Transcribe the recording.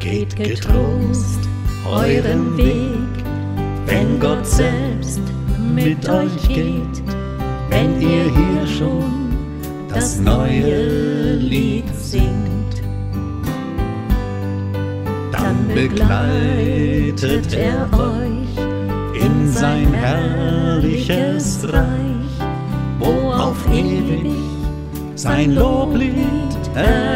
Geht getrost euren Weg, wenn Gott selbst mit euch geht. Wenn ihr hier schon das neue Lied singt, dann begleitet er euch in sein herrliches Reich, wo auf ewig sein Loblied ertönt.